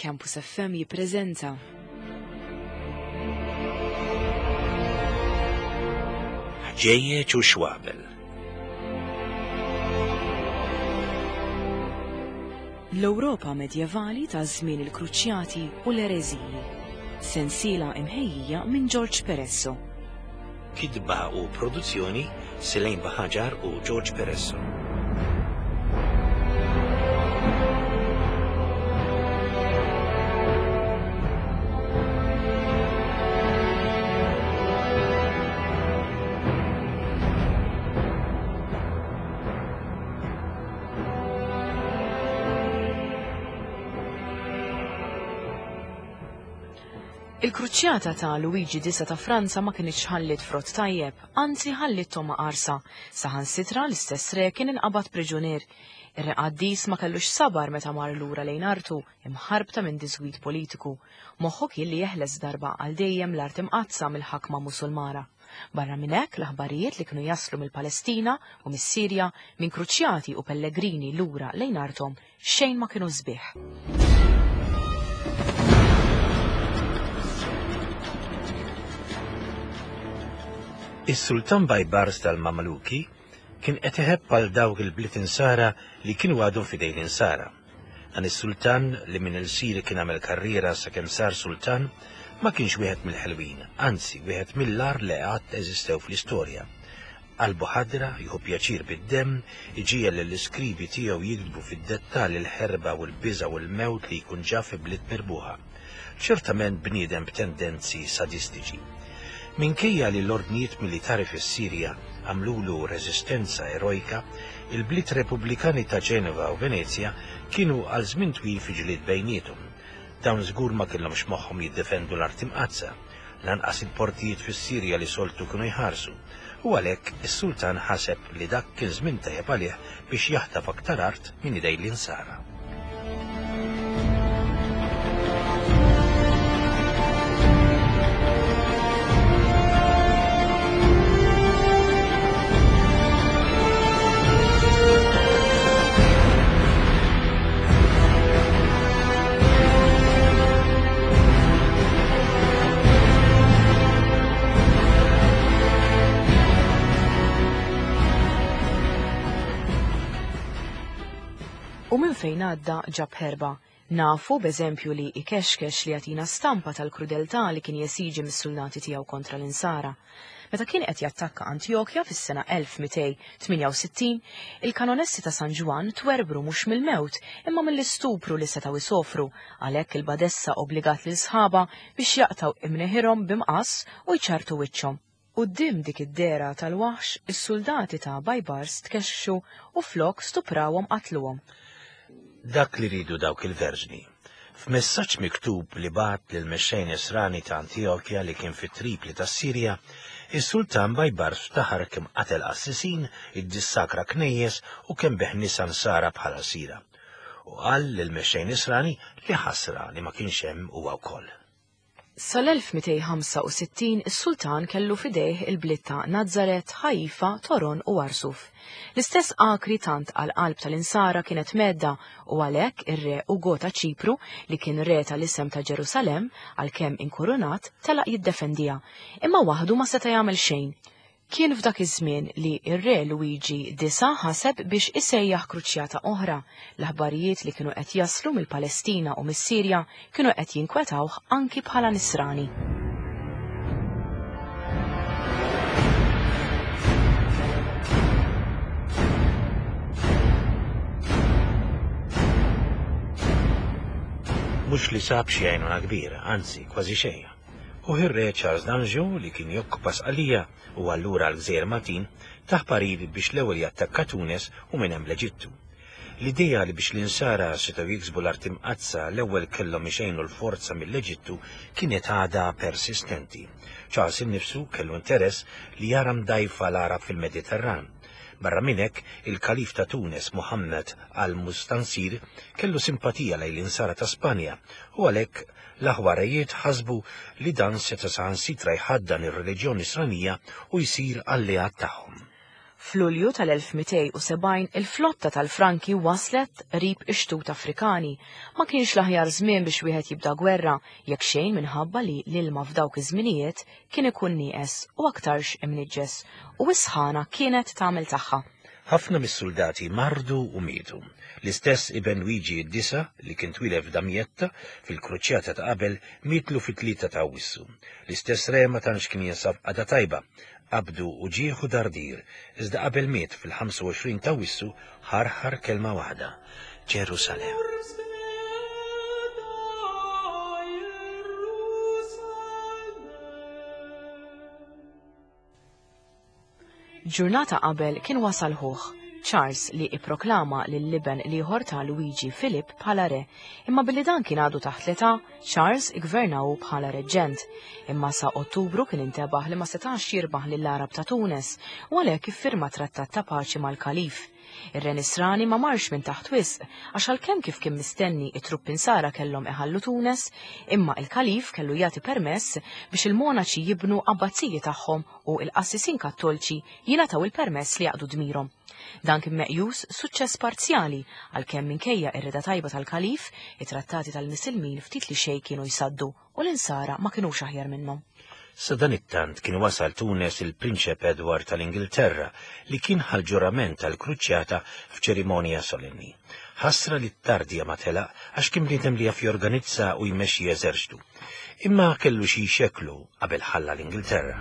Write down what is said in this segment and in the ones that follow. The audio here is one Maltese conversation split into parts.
Campus FM jippreżenta Ħġejjeġ u xwabel. l-Ewropa medjevali ta' żmien il-Kruċjati u l-Ereżiji. Sensiela imħejjija minn George Peresso. Kitba u produzzjoni Selejn Baħaġar u George Peresso. Il-kruċjata ta' Luigi Disa ta' Franza ma kienx ħallit frott tajjeb, anzi ħallit Toma qarsa. Saħansitra l-istess re kien inqabad priġunier. Ir-reqaddis ma kellux sabar meta mar lura lejn artu imħarbta minn diswid politiku. Moħħu kien li jeħles darba għal dejjem l-art imqazza mill-ħakma Musulmana. Barra minn hekk l-aħbarijiet li kienu jaslu mill-Palestina u mis-Sirja minn kruċjati u pellegrini lura lejn arthom xejn ma kienu sbieħ. Is-Sultan Bajbars tal-Mamluki kien qed iħebb għal dawk il-bliet insara li kienu għadhom fidej l-insara. Dan is-Sultan li minn il-siri kien għamel karriera sakemm sar sultan ma kienx wieħed mill-ħelwin, anzi wieħed mill-ar li qatt eżistew fl-istorja. Qalbu ħadra, jieħu pjaċir bid-demm, iġiegħel l-iskribi tiegħu jiktbu fid-dettall il-ħerba u l-biża u l-mewt li jkun ġaf fi bliet mirbuħa. Ċertament bniedem b'tendenzi sadistiċi. Minkejja li l-ordnijiet militari fis-Sirja għamlulu reżistenza erojka, il-bliet Repubblikani ta' Ġenova u Venezja kienu għal żmien twil fi ġlied bejniethom. Dawn żgur ma kellhomx moħħhom jiddefendu l-art imqazza, lanqas il-portijiet fis-Sirja li soltu kienu jħarsu, u għalhekk is-Sultan ħaseb li dak kien żmien tajjeb għalih biex jaħtaf aktar art minn idej l-insara. U minn fejn għadda ġab ħerba. Nafu b'eżempju li ikexkex li jagħtina stampa tal-krudeltà li kien jesiġi mis-soldati tiegħu kontra l-insara. Meta kien qed jattakka Antjokja fis-sena 1268, il-kanonessi ta' San Ġwan twerbru mhux mill-mewt imma mill-istupru li setgħu isofru, għalhekk il-badessa obbligat lil sħaba biex jaqtaw imneħirhom b'imqas u jċartu wiċċhom. Quddiem dik id-dera tal-waħx, is-soldati ta' Bajbars tkexxu u flok stuprawhom qatluhom. Dak li ridu dawk il-verġni. F'messaġġ miktub li bagħat lill-mexxej Nisrani ta' Antjokja li kien fit-tripli tas-Sirja, is-Sultan Bajbars ftaħar kemm qatel qassisin, iddissakra knejjes u kemm beħ nisa nsara bħala sira. U qal lill-mexxej Nisrani li ħasra li ma kienx hemm huwa wkoll. Sal-1265 is-Sultan kellu fidejh il-bliet ta' Nazaret, Ħaifa, Toron u Arsuf. L-istess akri tant għal-qalb tal-insara kienet medda u għalhekk ir-re Ugo ta' Ċipru li kien re tal-isem ta' Ġerusalem għalkemm inkurunat telaq jiddefendija, imma waħdu ma seta' jagħmel xejn. Kien f'dak iż-żmien li ir-re Luigi Disa ħaseb biex isejjaħ kruċjata oħra. L-aħbarijiet li kienu qed jaslu mill-Palestina u mis-Sirja kienu qed jinkwetawh anki bħala Nisrani. Mhux li sab xi għajnuna kbira, anzi kważi xejn. U ir-re Charles d'Anjou li kien jokkupa Sqalija u allura l-Gżejjer Maltin taħ pariri biex l-ewwel jattakka Tunis u minn hemm l-Eġittu. L-idea li biex l-insara setgħu jiksbu l-art imqazza l-ewwel kellhom ixejnu l-forza mill-Eġittu kienet għada persistenti. Charles innifsu kellu interess li jara mdajfa l-Arab fil-Mediterran. Barra minn hekk, il-kalif ta' Tunis Muhammad al-Mustansir kellu simpatija lejn l-insara ta' Spanja u għalhekk l-aħwarijiet ħasbu li dan seta' saħansitra jħaddan ir-reliġjoni Nisranija u jsir alleat tagħhom. F'Lulju tal-1270 il-flotta tal-Franki waslet qrib ix-xtut Afrikani. Ma kienx l-aħjar żmien biex wieħed jibda gwerra, jekk xejn minħabba li l-ilma f'dawk iż-żminijiet kien ikun nieqes u aktarx imniġġes, u s-sħana kienet tagħmel tagħha. Ħafna mis-soldati mardu u mietu. L-istess Ibn Luigi d-disa li kien twilef f'Damietta fil-kruċjata ta' qabel mietlu fit-3 ta' Awwissu. L-istess re ma tantx kien jinsab qada tajba, qabdu u ġieħu dardir, iżda qabel miet fil-25 ta' Awwissu ħarħar kelma waħda: Ġerusalem. Ġurnata qabel kien wasal ħuħ Charles li ipproklama lill-liben liħor ta' Luigi Philip bħala re, imma billi dan kien għadu taħt l-età, Charles igvernaw bħala reġġent, imma sa' Ottubru kien intebaħ li ma setax jirbaħ lill-Arab ta' Tunis u għalhekk iffirma trattat ta' paċi mal-Kalif. Ir-re Nisrani ma marx minn taħt wisq għax għalkemm kif kien mistenni it-truppi Insara kellhom iħallu Tunis, imma il-Kalif kellu jagħti permess biex il-monaċi jibnu abbazziji tagħhom u l-qassisin Kattolċi jingħataw il-permess li jaqdu dmirhom. Dan kien meqjus suċċess parzjali għalkemm minkejja ir-reda tajba tal-Kalif, it-trattati tal-Misilmin ftit li xejn kienu jsaddu u l-Insara ma kinux aħjar minnhom. Sa dan it-tant kien wasal Tunis il-Prinċep Edward tal-Ingilterra li kien ħal-ġurament tal-kruċjata f'ċerimonja solenni. Ħasra li t-tardija ma telaq għax kien bniedem li jaf jorganizza u jmexxi eżerċtu, imma kellu xi xeklu qabel ħalla l-Ingilterra.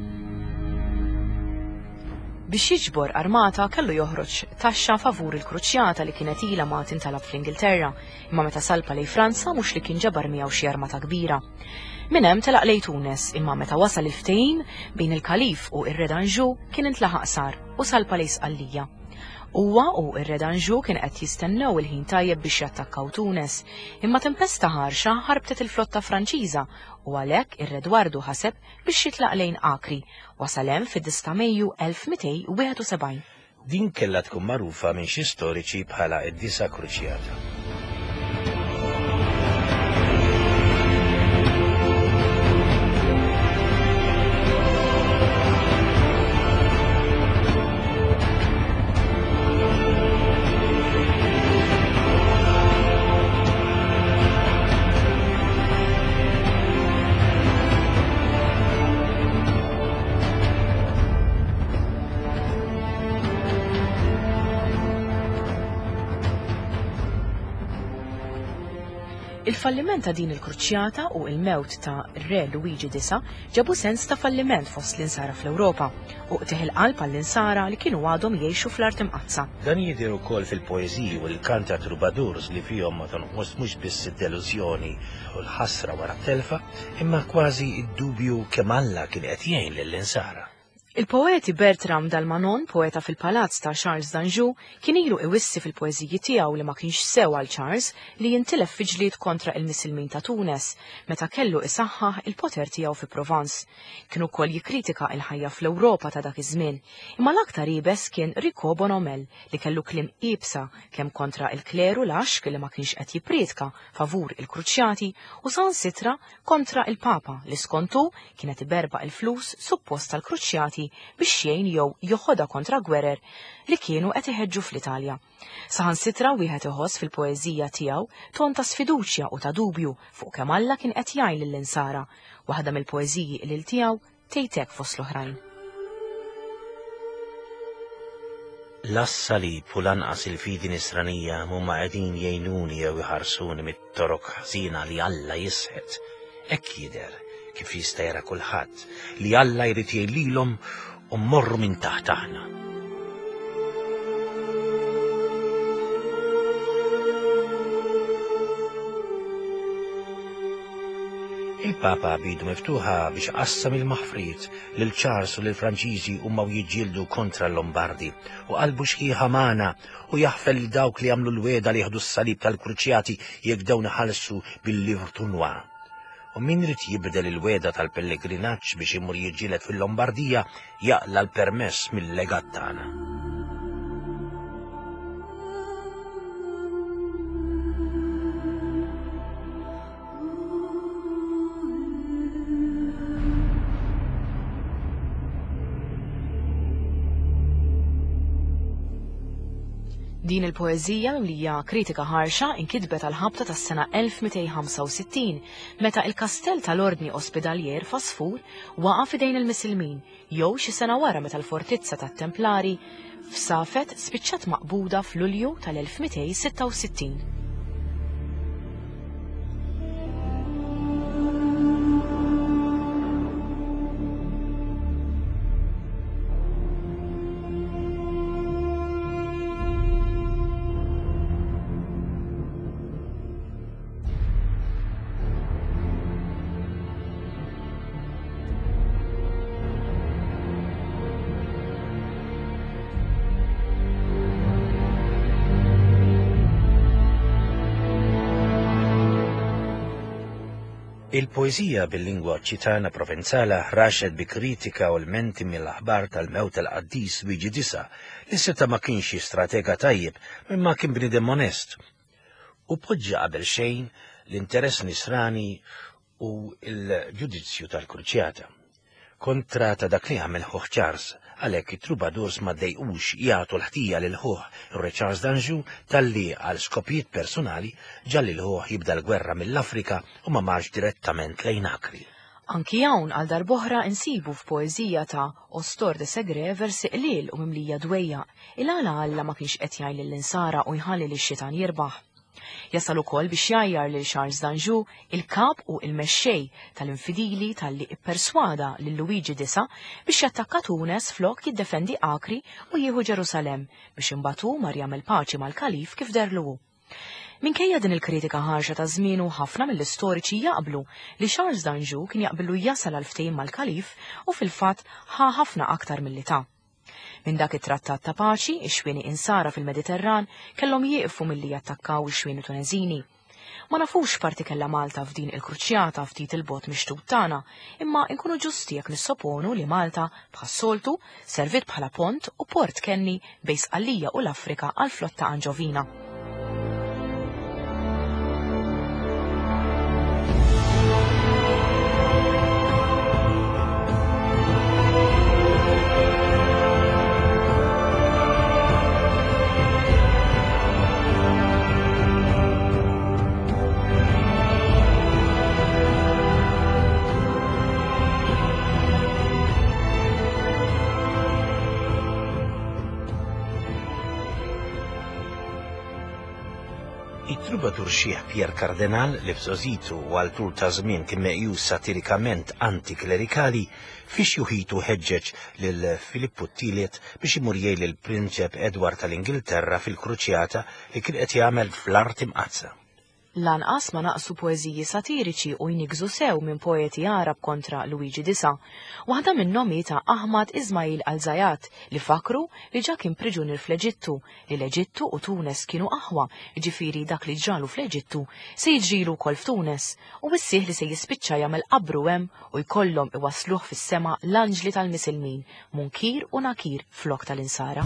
Biex jiġbor armata kellu joħroġ taxxa favur il-kruċjata li kienet ilha ma tintalab fl-Ingilterra, imma meta salpa lejn Franza mhux li kien ġabar miegħu xi armata kbira. Min hemm telaq lejn Tunis, imma meta wasal il-ftehim bejn il-Kalif u ir-re d'Anjou kien intlaħaq sar u salpa lejn Sqallija. Huwa u ir-re d'Anjou kien qed jistennew il-ħin tajjeb biex jattakkaw Tunis, imma tempesta ħarxa ħarbtet il-flotta Franċiża u għalhekk ir-re Edwardu ħaseb biex jitlaq lejn Acri, wasal hemm fid-9 ta' Mejju 1271. Din kellha tkun magħrufa minn xi storiċi bħala d-disa kruċjata. Il-falliment ta' din il-kruċjata u il-mewt ta' re Luigi Disa ġabu sens ta' falliment fost l-insara fl-Ewropa u qtieħ il-qalb għall-insara li kienu għadhom jgħixu fl-art imqazza. Dan jidher ukoll fil-poeżiji u l-kant ta' trubadurs li fihom ma tonqos mhux biss id-delużjoni u l-ħasra wara t-telfa, imma kważi id-dubju kemm Alla kien qed jgħin lill-insara. Il-poeti Bertram Dalmanon, poeta fil-palazz ta' Charles d'Anjou, kien ilu iwissi fil-poeżiji tiegħu li ma kienx sew għal Charles li jintilef fi ġlied kontra il-Misilmin ta' Tunis, meta kellu isaħħaħ il-poter tiegħu fi Provence. Kien ukoll jikkritika il-ħajja fl-Ewropa ta' dak iż-żmien, imma l-aktar ibes kien Rico Bonomel li kellu kliem qiebsa kemm kontra il-kleru laxk li ma kienx qed jippriedka favur il-kruċjati u sansitra kontra il-Papa li skontu kienet iberba il-flus suppost tal-kruċjati biex jgħin jew joħodha kontra gwerer li kienu qed iħeġġu fl-Italja. Saħansitra wieħed iħoss fil-poeżija tiegħu ton ta' sfiduċja u ta' dubju fuq kemm Alla kien qed jgħin lill-insara, waħda mill-poeżiji lil tiegħu tgħidlek fost l-oħrajn. L-assalib u lanqas il-fidi nisranija huma qegħdin jgħinuni jew iħarsuni mit-toroq ħażina li Alla jisħet. Hekk jidher kif jista' jara kulħadd li Alla jrid jgħinlilhom u mmorru minn taħt aħna. Il-Papa bidu miftuħa biex qassam il-maħfriet lil Charles u lil Franċiżi huma jiġġieldu kontra l-Lombardi u qalbu xħieħa magħna u jaħfel li dawk li jagħmlu l-weda li jieħdu s-salib tal-kruċjati jekk dawn iħallsu bil-livre Tournois. U min rid jibdel il-weda tal-pellegrinaġġ biex imur jiġġieled fil-Lombardija jaqla l-permess mill-legat tagħna. Din il-poeżija li hija kritika ħarxa inkitbet għal ħabta tas-sena 1265 meta il-kastell tal-Ordni Ospedalier Fosfur waqa' f'idejn il-Missilmin jew xi sena wara meta l-fortizza tat-Templari f'Safet spiċċat maqbuda f'Lulju tal-1266. Il-poeżija bil-lingwa ċitana provenzala raxet bi kritika u l-menti mill-aħbar tal-mewt tal-qaddis Luigi Disa li seta ma kienx stratega tajjeb imma kien bniedem onest. U poġġa qabel xejn l-interess nisrani u l-ġudizzju tal-Kruċjata. Kontra ta' dak li għamel Hoħ Charles, għalhekk it-trubadurs ma ddejqux jagħtu l-ħtija lil Hoħ ir-Re Charles d'Anjou talli għal skopijiet personali ġalli l-Hoħ jibda l-gwerra mill-Afrika u ma marx direttament lejn Akri. Anki hawn għal darb'oħra insibu f'poeżija ta' Ostor de Segre versi qliel u mimlija dwejja il-għala Alla ma kienx qed jgħid lill-insara u jħalli lix-xitan jirbaħ. Jasal ukoll biex jgħajjar lil Charles d'Anjou il-kap u il-mexxej tal-infidili tal-li ipperswada lil Luigi Disa biex jattakka Tunes flok jiddefendi Akri u jieħu Ġerusalem biex imbagħtu mar jagħmel paċi mal-Kalif kif derlu. Minkejja din il-kritika ħarxa ta' żmienu ħafna mill-istoriċi jaqblu li Charles d'Anjou kien jaqbillu jasal għal ftehim mal-Kalif u fil-fatt ħafna aktar milli ta'. Minn dak it-trattat ta' paċi, ix-xwieni insara fil-Mediterran kellhom jieqfu milli jattakkaw ix-xwieni Tuneżini. Ma nafux parti kellha Malta f'din il-kruċjata ftit il-bot mixtub tagħna, imma nkunu ġusti jekk nissoponu li Malta bħas-soltu servit bħala pont u port kenni bejn Sqallija u l-Afrika għal flotta Anġovina. Il-trubadur Xieħ Pier Kardenal li f'żożitu u għal tul ta' żmien kien meqjus satirikament antiklerikali fiex juħitu ħeġġeġ lil Filippu Tielet biex imur jgħid lill-Prinċep Edward tal-Ingilterra fil-Kruċjata li kien qed jagħmel fl-art imqazza. Lanqas ma naqsu poeżiji satiriċi u jnigżu sew minn poeti Arab kontra Luigi Disa. Waħda minnhom ta' Ahmad Ismail al-Zayat li fakru li ġa kien priġunier fl-Eġittu li l-Eġittu u Tunes kienu aħwa, ġifieri dak li ġralu fl-Eġittu se jiġrilu wkoll f'Tunes u bissieħ li se jispiċċa jagħmel qabru hemm u jkollhom iwassluh fis-sema l-anġli tal-Misilmin, Munkir u Nakir flok tal-insara.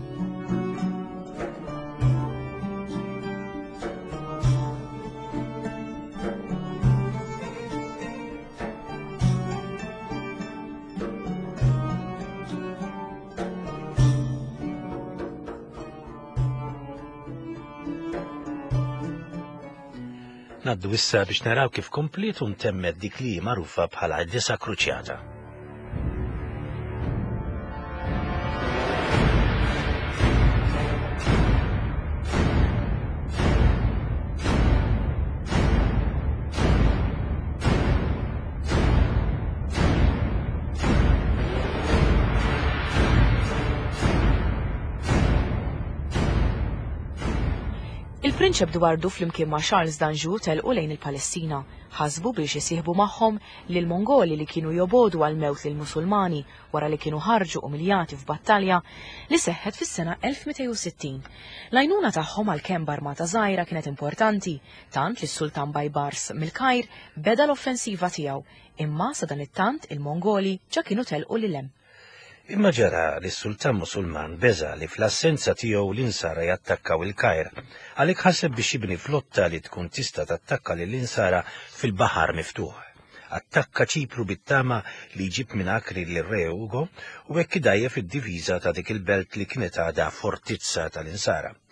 Naddu issa biex naraw kif komplet u ntemmet dik li magħrufa bħala d-Disa Kruċjata. Il-Prinċep Dwardu flimkien ma' Charles d'Anjou telqu lejn il-Palestina, ħasbu biex isieħbu magħhom lil Mongoli li kienu jobodu għal mewt lil Musulmani wara li kienu ħarġu umiljati f'battalja li seħħet fis-sena 1260. L-għajnuna tagħhom għalkemm b'armata żgħira kienet importanti, tant li s-Sultan Bajbars mill-Kajr beda l-offensiva tiegħu, imma sa dan it-tant il-Mongoli ġa kienu telqu lil hemm. Imma ġara li s-Sultan Musulman beża li fl-assenza tiegħu l-insara jattakkaw il-Kajr, għalhekk ħaseb biex jibni flotta li tkun tista' tattakka lill-insara fil-baħar miftuħ. Attakka Ċipru bit-tama li jġib minn Akri lir-Re Ugo u hekk idajjef id-diviża ta' dik il-belt li kienet għadha fortizza tal-insara.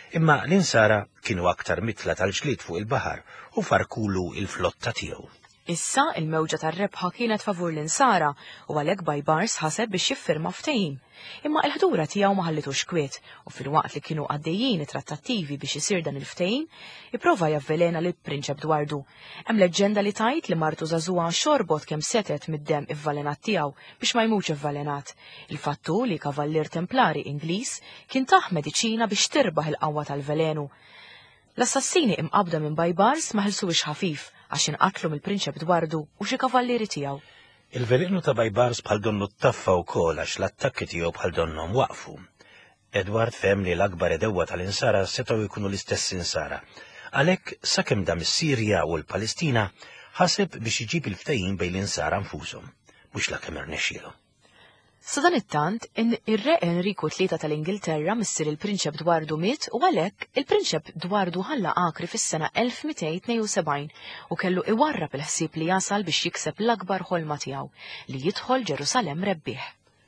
Imma l-insara kienu aktar mitla tal-ġlied fuq il-baħar u farkulu il-flotta tiegħu. Issa il-mewġa tar-rebħa kienet favur l-insara u għalhekk Baybars ħaseb biex jiffirma ftehim. Imma l-ħdura tiegħu ma ħallitux kwiet u filwaqt li kienu għaddejjin it-trattattivi biex isir dan il-ftehim, ipprova javvelena lil prinċep Dwardu. Hemm leġġenda li tajt li martu żagħżugħa xorbot kemm setet mid-demm ivvalenat tiegħu biex ma jmutx ivvalenat. Il-fattu li kavallier templari Ingliż kien taħ mediċina biex tirbaħ il-qawwa tal-velenu. L-assassini imqabda minn Baybars ma ħilsuwix ħafif għax inqatlu mill-prinċep Dwardu u xi kavallieri tiegħu. Il-velenu ta' Baybars bħal donnu ttaffa wkoll għax l-attakki tiegħu bħal donnom waqfu. Edward fehem li l-akbar edewwa tal-insara setgħu jkunu l-istess insara. Għalhekk sakemm dam is-Sirja u l-Palestina ħaseb biex iġib il-ftehim bejn l-insara nfushom, mhux lakemm irnexxielu. Sa dan it-tant, ir-re Enriku III tal-Ingilterra missier il-prinċep Dwardu miet u għalhekk il-prinċep Dwardu ħalla Akri fis-sena 1272 u kellu iwarrab il-ħsieb li jasal biex jikseb l-akbar ħolma tiegħu li jidħol Ġerusalemm rebbieħ.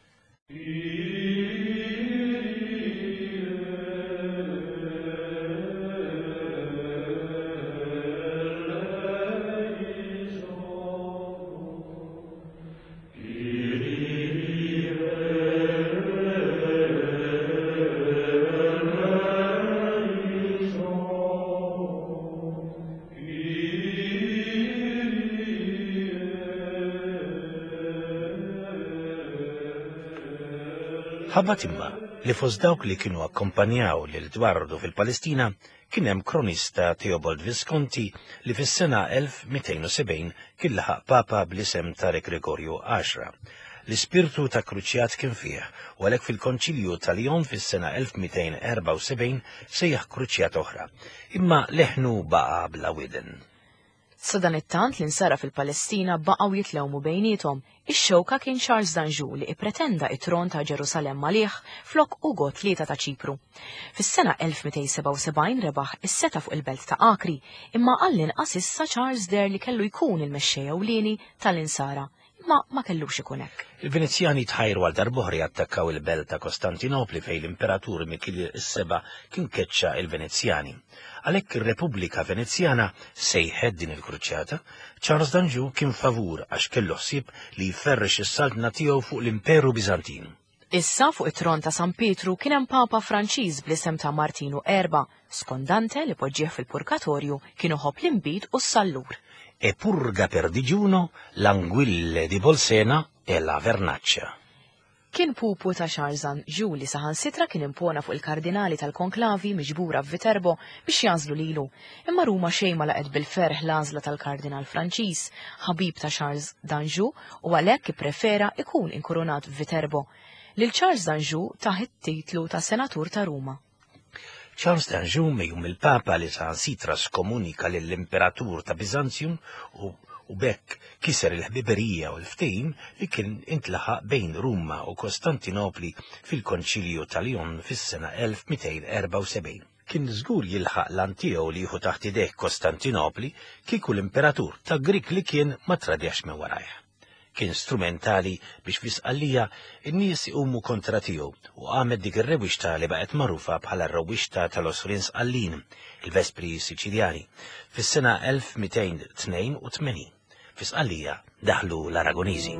Ħabbat imma li fost dawk li kienu akkompanjaw lil Dwardu fil-Palestina kien hemm kronista Theobald Visconti li fis-sena 1270 kien laħaq papa bl-isem ta' Re Gregorju 10. L-ispirtu ta' kruċjat kien fih u għalhekk fil-Konċilju ta' Lyon fis-sena 1274 sejjaħ kruċjat oħra, imma leħnu baqa' bla widen. Sa dan it-tant l-insara fil-Palestina baqgħu jitlewmu bejniethom. Ix-xewka kien Charles d'Anjou li ipretenda it-tron ta' Ġerusalemm għalih flok Ugo III ta' Ċipru. Fis-sena 1277 rebaħ is-seta fuq il-belt ta' Akri, imma għall-inqas issa Charles der li kellu jkun il-mexxejja ewlieni tal-insara. Ma kellux ikun hekk. Il-Venezjani tħajru għal darbohra attakkaw il-belt ta' Kostantinopli fejn l-imperatur Mikil is-seba' kien keċċa il-Venezjani. Għalhekk ir-Repubblika Venezjana sejħed din il-kruċjata, Charles d'Anjou kien favur għax kellu ħsieb li jferrex is-saltna tiegħu fuq l-Imperu Biżantin. Issa fuq it-tron ta' San Pietru kien hemm Papa Franċiż bl-isem ta' Martinu Erba', skondante li poġġieħ fil-purgatorju kienu ħobb l-imbid u s-sallur. E purga per digiuno l'anguille di Bolsena e la vernaccia. Kien pupu ta' Charles d'Anjou li saħansitra kien impona fuq il-kardinali tal-konklavi miġbura f'Viterbo biex jażlu lilu. Imma Ruma xejn ma laqgħet bil-ferħ l-għażla tal-kardinal Franċiż, ħabib ta' Charles d'Anjou, u għalhekk ipprefera ikun inkurunat f'Viterbo. Lil Charles d'Anjou taħ it-titlu ta' senatur ta' Ruma. Charles d'Anjou mejjum il-Papa li saħansitra skomunika lill-Imperatur ta' Bizantium u bekk kiser il-ħbiberija u l-ftehim li kien intlaħaq bejn Ruma u Kostantinopli fil-Konċilju ta' Lyon fis-sena 1274. Kien żgur jilħaq lan tiegħu li jieħu taħt idejh Kostantinopli kieku l-Imperatur ta' Grik li kien ma tradjax minn warajh. Kien strumentali biex fisqallija n-nies iqumu kontra tiegħu u għamed dik ir-rewwixta li baqgħet magħrufa bħala r-rewwixta tal-Osrin Sqallin, il-Vespri Siċiljani, fis-sena 1282. Fisqallija daħlu l-Aragoniżi.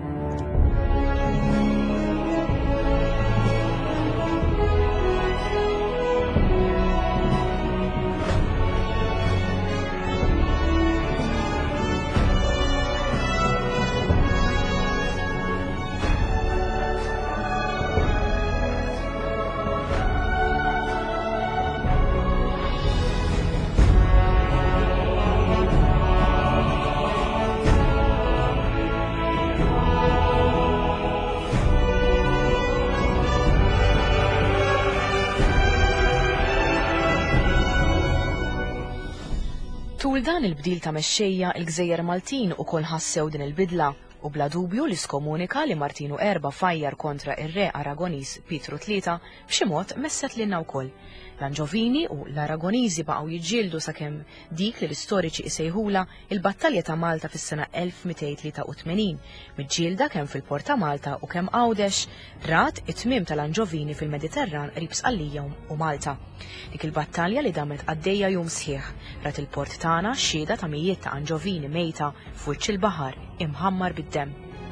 Tul dan il-bdil ta' mexxejja il-Gżejjer Maltin ukoll ħassew din il-bidla u bla dubju li skomunika li Martinu Erba' fajjar kontra ir-re Aragoniż Pietru III b'xi mod messet lilna wkoll. L-Anġovini u l-Aragoniżi baqgħu jiġġieldu sakemm dik li l-istoriċi isejħula il-Battalja ta' Malta fis-sena 1283, miġġielda kemm fil-Port ta' Malta u kemm Għawdex rat it-tmiem tal-Anġovini fil-Mediterran qrib Sqallija u Malta. Dik il-battalja li damet għaddejja jum sħiħ rat il-port tagħna xhieda ta' mijiet ta' Anġovini mejta f'wiċċ il-baħar imħammar bid-demm.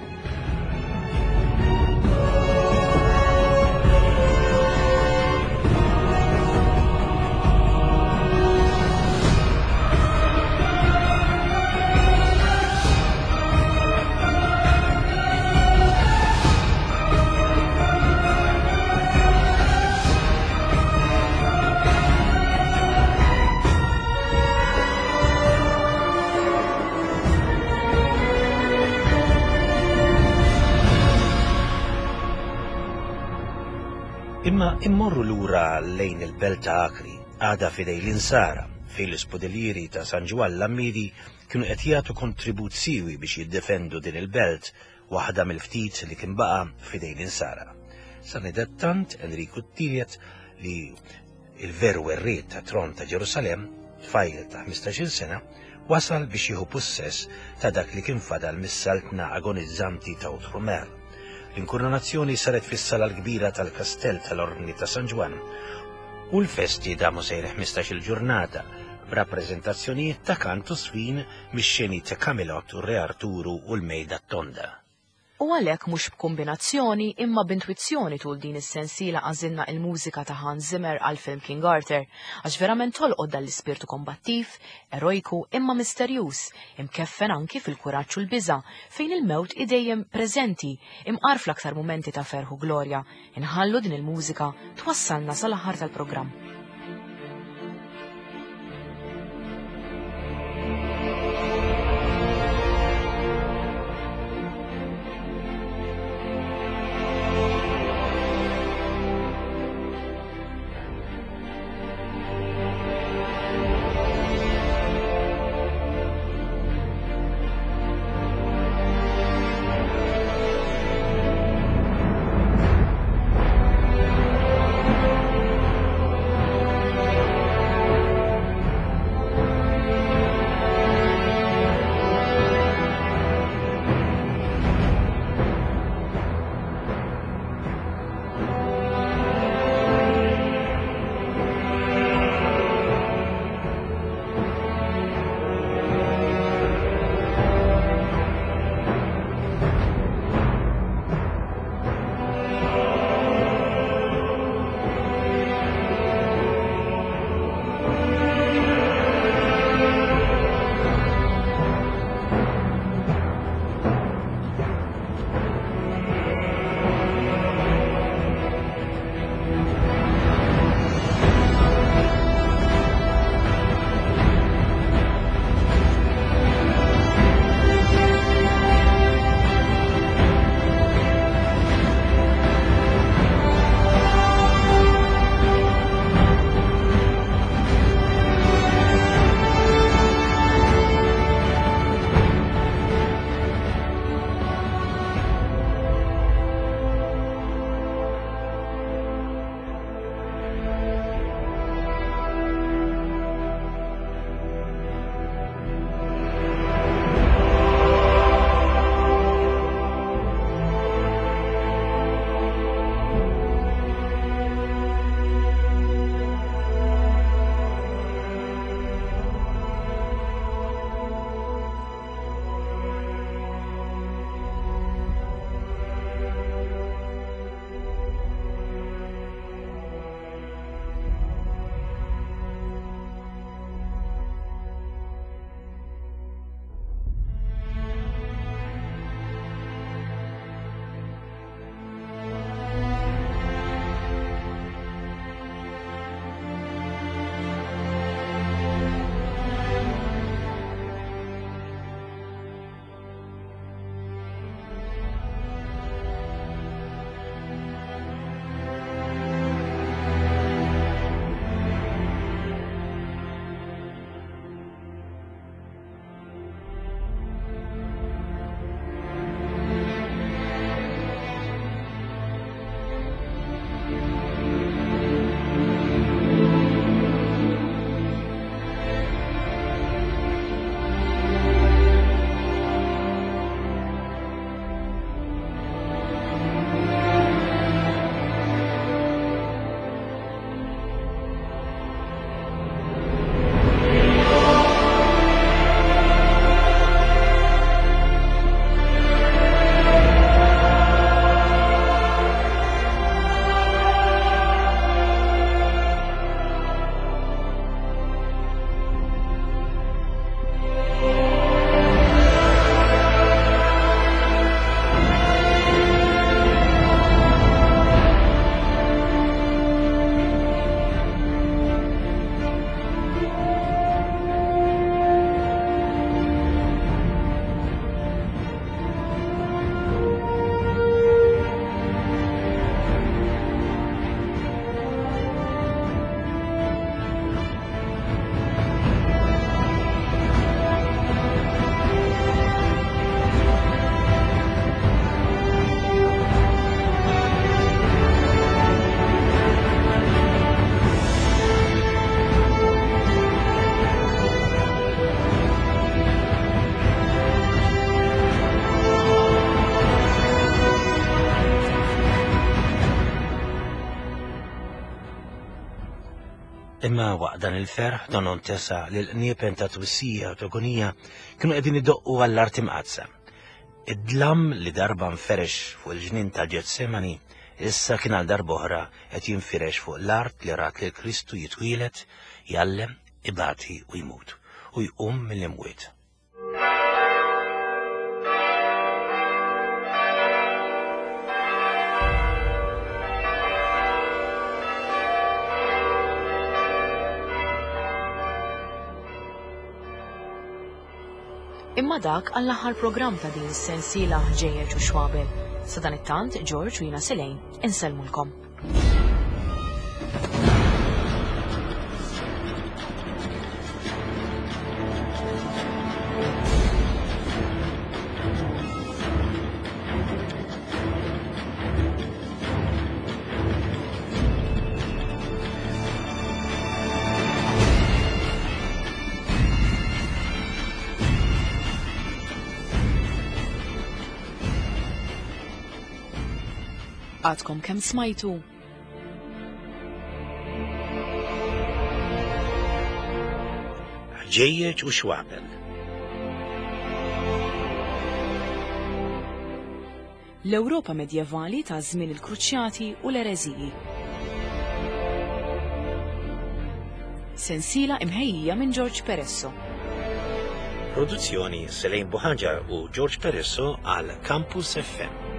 Imma immorru lura lejn il-belt ta' Akri għada fidej l-insara fejn l-ispodelieri ta' San Ġwan l-Ammidi kienu qed jagħtu kontribut siwi biex jiddefendu din il-belt waħda mill-ftit li kien baqa' fidej l-insara. Sanidattant Enriku Tiliet li il-veru r-ried ta' tron ta' Ġerusalem tfajl ta' 15-il sena wasal biex jieħu possess ta' dak li kien fadal mis-saltna agonizzanti ta' Outremer. L-inkoronazzjoni saret fis-sala l-kbira tal-Kastell tal-Orni ta' San Ġwan u l-festi damu sejreħ 15-il ġurnata b'rappreżentazzjonijiet ta' kantu swin mix-xeni ta' Camelot u Re Arturu u l-Mejda Tonda. U għalhekk mhux b'kombinazzjoni imma b'intwizzjoni tul din is-sensiela għażilna il-mużika ta' Hans Zimmer għal-film King Arthur għax verament tolqod dal-ispirtu kombattiv, erojku imma misterjuż, imkeffen anki fil-kuraġġ u l-biża' fejn il-mewt idejjem preżenti imqar fl-aktar mumenti ta' ferħu glorja. Inħallu din il-mużika twassalna sal-aħħar tal-programm. Imma waqt dan il-ferħ don ontesa li l-qniepen ta' twissija u togonija kienu qegħdin idoqqu għall-art imqazza. Id-dlam li darba nferex fuq il-ġnien ta' Ġetsemani issa kien għal darba oħra qed jinfirex fuq l-art li rat li Kristu jitwielet, jallem, ibati u jmut u jqum mill-imwiet. Imma dak għall-aħħar programm ta' din is-sensiela ġejjeġ u xwabel. Sa dan it-tant, George u jina Selejn insellmulkom. Għadkom kemm smajtu? Ġejjeġ u xwabel. L-Ewropa medjevali ta' żmien il-Kruċjati u l-Ereżiji. Sensiela imħejjija minn George Peresso. Produzzjoni Selejn Buħaġa u George Peresso għal Campus FM.